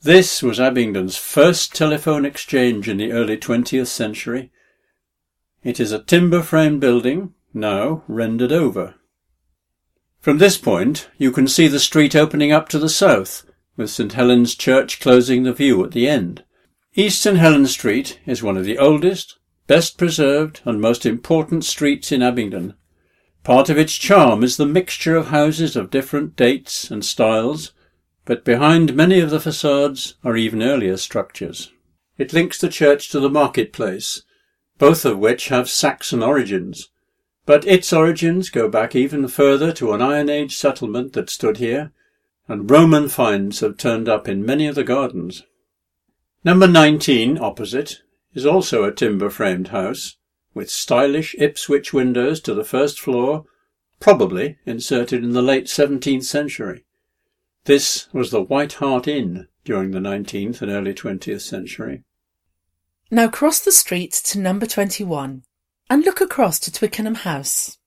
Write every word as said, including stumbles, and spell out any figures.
This was Abingdon's first telephone exchange in the early twentieth century. It is a timber-frame building, now rendered over. From this point you can see the street opening up to the south, with St Helen's Church closing the view at the end. East St Helens Street is one of the oldest, best preserved and most important streets in Abingdon. Part of its charm is the mixture of houses of different dates and styles, but behind many of the facades are even earlier structures. It links the church to the marketplace, both of which have Saxon origins, but its origins go back even further to an Iron Age settlement that stood here, and Roman finds have turned up in many of the gardens. Number nineteen, opposite, is also a timber-framed house, with stylish Ipswich windows to the first floor, probably inserted in the late seventeenth century. This was the White Hart Inn during the nineteenth and early twentieth century. Now cross the street to number twenty-one and look across to Twickenham House.